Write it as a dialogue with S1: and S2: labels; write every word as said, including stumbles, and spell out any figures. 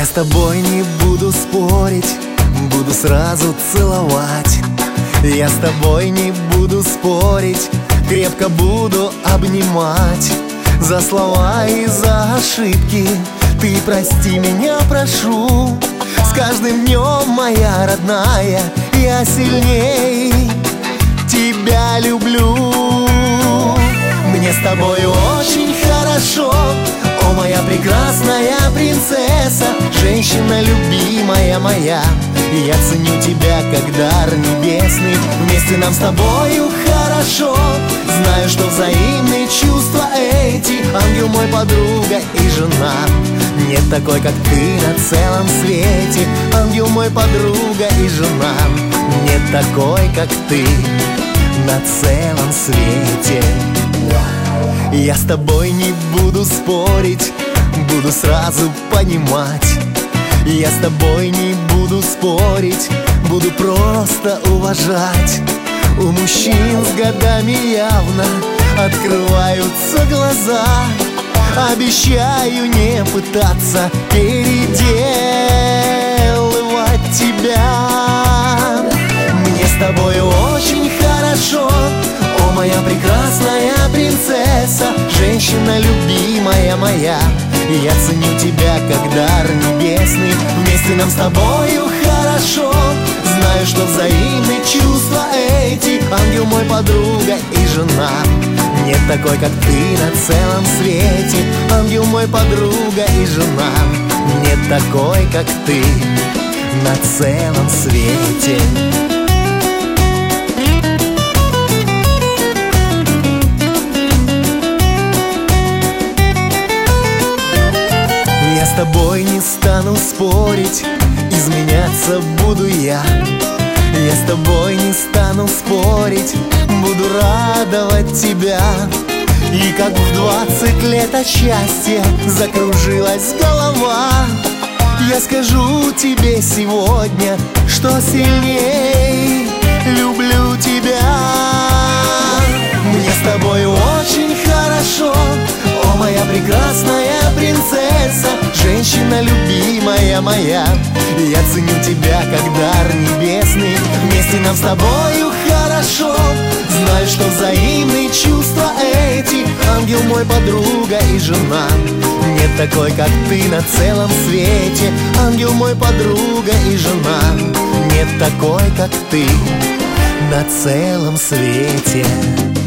S1: с тобой не буду спорить, буду сразу целовать. Я с тобой не буду спорить, крепко буду обнимать. За слова и за ошибки ты прости меня, прошу. С каждым днем, моя родная, я сильней тебя люблю. Мне с тобой очень хорошо, о, моя прекрасная принцесса, женщина любимая моя. Я ценю тебя как дар небесный. Вместе нам с тобою хорошо. Знаю, что взаимные чувства эти, ангел мой, подруга и жена. Нет такой, как ты на целом свете, ангел мой, подруга и жена. Нет такой, как ты на целом свете. Я с тобой не буду спорить, буду сразу понимать. Я с тобой не буду спорить, буду просто уважать. У мужчин с годами явно открываются глаза. Обещаю не пытаться переделывать тебя. Мне с тобой очень хорошо, о, моя прекрасная принцесса, женщина любимая моя. Я ценю тебя как дар небесный. Вместе нам с тобою хорошо. Знаю, что взаимные чувства эти, ангел мой, подруга и жена. Нет такой, как ты на целом свете, ангел мой, подруга и жена. Нет такой, как ты на целом свете. Я с тобой не стану спорить, изменяться буду я. Я с тобой не стану спорить, буду радовать тебя. И как в двадцать лет от счастья закружилась голова, я скажу тебе сегодня, что сильней люблю тебя. Мне с тобой очень хорошо, о, моя прекрасная принцесса, женщина любимая моя. Я ценю тебя как дар небесный. Вместе нам с тобою хорошо. Знаю, что взаимные чувства эти, ангел мой, подруга и жена. Нет такой, как ты на целом свете, ангел мой, подруга и жена. Нет такой, как ты на целом свете.